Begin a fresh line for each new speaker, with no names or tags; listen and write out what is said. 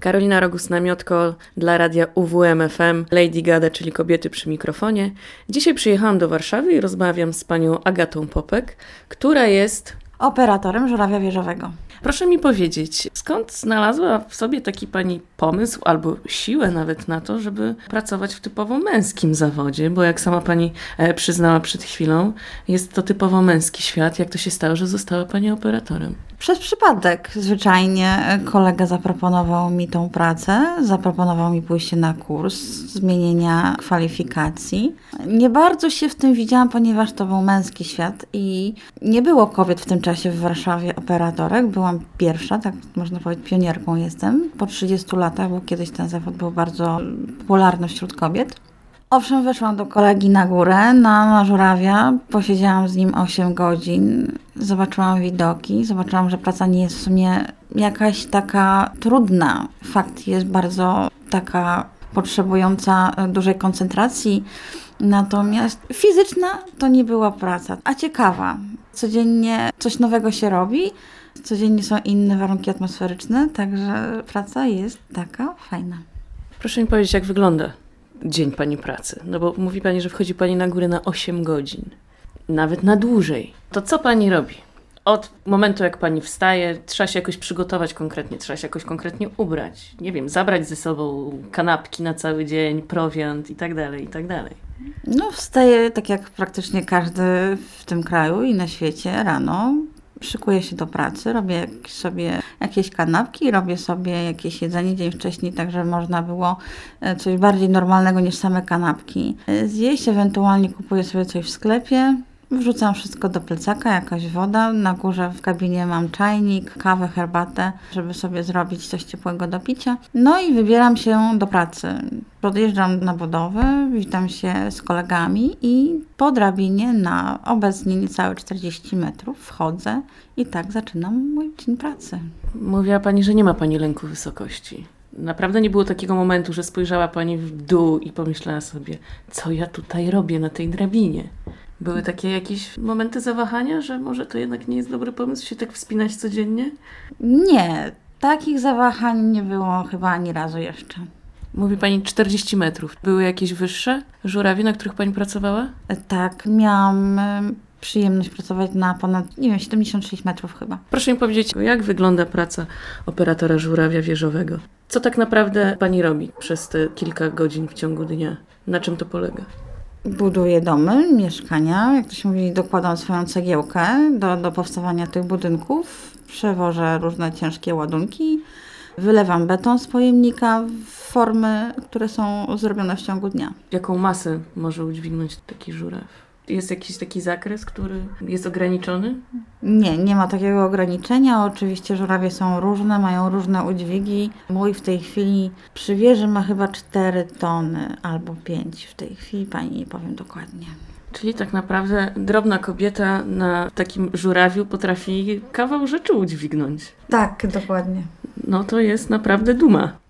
Karolina Rogus-Namiotko dla radia UWM-FM, Lady Gada, czyli kobiety przy mikrofonie. Dzisiaj przyjechałam do Warszawy i rozmawiam z panią Agatą Popek, która jest
operatorem żurawia wieżowego.
Proszę mi powiedzieć, skąd znalazła w sobie taki pani pomysł albo siłę nawet na to, żeby pracować w typowo męskim zawodzie, bo jak sama pani przyznała przed chwilą, jest to typowo męski świat. Jak to się stało, że została pani operatorem?
Przez przypadek zwyczajnie kolega zaproponował mi tą pracę, zaproponował mi pójście na kurs zmienienia kwalifikacji. Nie bardzo się w tym widziałam, ponieważ to był męski świat i nie było kobiet w tym czasie w Warszawie operatorek. Byłam pierwsza, tak można powiedzieć, pionierką jestem. Po 30 latach, bo kiedyś ten zawód był bardzo popularny wśród kobiet. Owszem, weszłam do kolegi na górę, na żurawia, posiedziałam z nim 8 godzin, zobaczyłam widoki, zobaczyłam, że praca nie jest w sumie jakaś taka trudna. Fakt, jest bardzo taka potrzebująca dużej koncentracji, natomiast fizyczna to nie była praca, a ciekawa. Codziennie coś nowego się robi, codziennie są inne warunki atmosferyczne, także praca jest taka fajna.
Proszę mi powiedzieć, jak wygląda dzień pani pracy? No bo mówi pani, że wchodzi pani na górę na 8 godzin, nawet na dłużej. To co pani robi? Od momentu, jak pani wstaje, trzeba się jakoś przygotować konkretnie, trzeba się jakoś konkretnie ubrać. Nie wiem, zabrać ze sobą kanapki na cały dzień, prowiant i tak dalej, i tak dalej.
No wstaję tak jak praktycznie każdy w tym kraju i na świecie rano. Szykuję się do pracy, robię sobie jakieś kanapki, robię sobie jakieś jedzenie dzień wcześniej, tak żeby można było coś bardziej normalnego niż same kanapki zjeść. Ewentualnie kupuję sobie coś w sklepie, wrzucam wszystko do plecaka, jakaś woda. Na górze w kabinie mam czajnik, kawę, herbatę, żeby sobie zrobić coś ciepłego do picia. No i wybieram się do pracy. Podjeżdżam na budowę, witam się z kolegami i po drabinie na obecnie niecałe 40 metrów wchodzę i tak zaczynam mój dzień pracy.
Mówiła pani, że nie ma pani lęku wysokości. Naprawdę nie było takiego momentu, że spojrzała pani w dół i pomyślała sobie, co ja tutaj robię na tej drabinie? Były takie jakieś momenty zawahania, że może to jednak nie jest dobry pomysł się tak wspinać codziennie?
Nie, takich zawahań nie było chyba ani razu jeszcze.
Mówi pani 40 metrów. Były jakieś wyższe żurawie, na których pani pracowała?
Tak, miałam przyjemność pracować na ponad, 76 metrów chyba.
Proszę mi powiedzieć, jak wygląda praca operatora żurawia wieżowego? Co tak naprawdę pani robi przez te kilka godzin w ciągu dnia? Na czym to polega?
Buduję domy, mieszkania, jak to się mówi, dokładam swoją cegiełkę do powstawania tych budynków, przewożę różne ciężkie ładunki, wylewam beton z pojemnika w formy, które są zrobione w ciągu dnia.
Jaką masę może udźwignąć taki żuraw? Jest jakiś taki zakres, który jest ograniczony?
Nie ma takiego ograniczenia. Oczywiście żurawie są różne, mają różne udźwigi. Mój w tej chwili przy wieży ma chyba 4 tony albo 5 w tej chwili, pani nie powiem dokładnie.
Czyli tak naprawdę drobna kobieta na takim żurawiu potrafi kawał rzeczy udźwignąć.
Tak, dokładnie.
No to jest naprawdę duma.